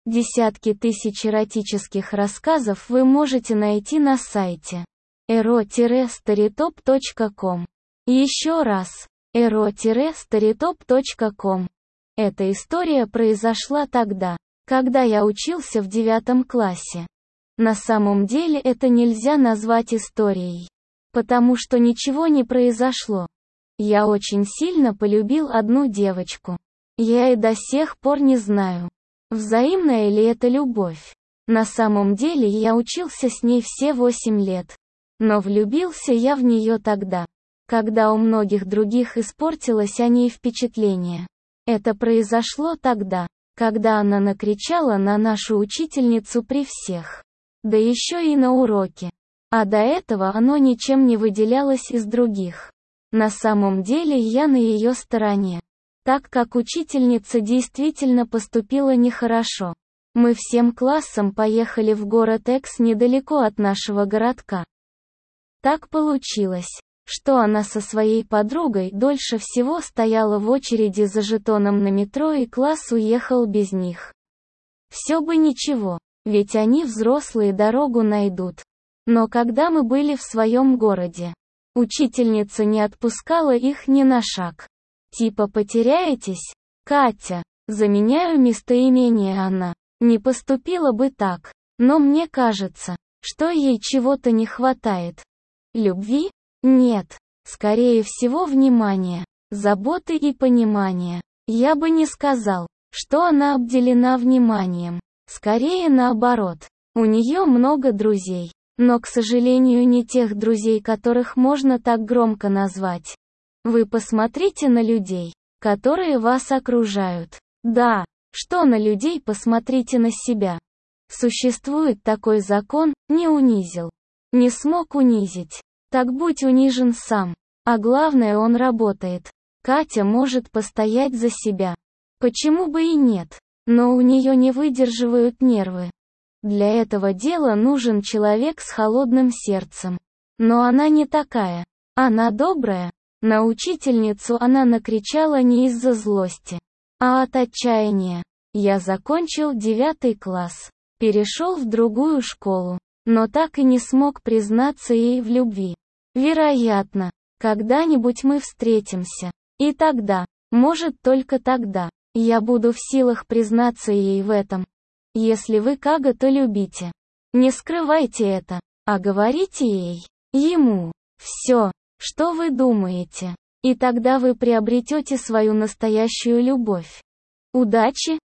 Десятки тысяч эротических рассказов вы можете найти на сайте ero-storytop.com. Еще раз, ero-storytop.com. Эта история произошла тогда, когда я учился в 9 классе. На самом деле это нельзя назвать историей, потому что ничего не произошло. Я очень сильно полюбил одну девочку. Я и до сих пор не знаю, взаимная ли это любовь. На самом деле я учился с ней все 8 лет. Но влюбился я в нее тогда, когда у многих других испортилось о ней впечатление. Это произошло тогда, когда она накричала на нашу учительницу при всех. Да еще и на уроке. А до этого оно ничем не выделялось из других. На самом деле я на ее стороне, так как учительница действительно поступила нехорошо. Мы всем классом поехали в город Экс недалеко от нашего городка. Так получилось, что она со своей подругой дольше всего стояла в очереди за жетоном на метро, и класс уехал без них. Все бы ничего, ведь они взрослые дорогу найдут. Но когда мы были в своем городе, учительница не отпускала их ни на шаг. Типа потеряетесь? Катя, заменяю местоимение она, не поступила бы так, но мне кажется, что ей чего-то не хватает. Любви? Нет. Скорее всего внимания, заботы и понимания. Я бы не сказал, что она обделена вниманием. Скорее наоборот. У нее много друзей, но, к сожалению, не тех друзей, которых можно так громко назвать. Вы посмотрите на людей, которые вас окружают. Да, что на людей, посмотрите на себя. Существует такой закон: не унизил, не смог унизить. Так будь унижен сам. А главное, он работает. Катя может постоять за себя. Почему бы и нет? Но у нее не выдерживают нервы. Для этого дела нужен человек с холодным сердцем. Но она не такая. Она добрая. На учительницу она накричала не из-за злости, а от отчаяния. Я закончил 9 класс. Перешел в другую школу. Но так и не смог признаться ей в любви. Вероятно, когда-нибудь мы встретимся. И тогда, может только тогда, я буду в силах признаться ей в этом. Если вы кого-то любите, не скрывайте это, а говорите ей, ему, все, что вы думаете. И тогда вы приобретете свою настоящую любовь. Удачи!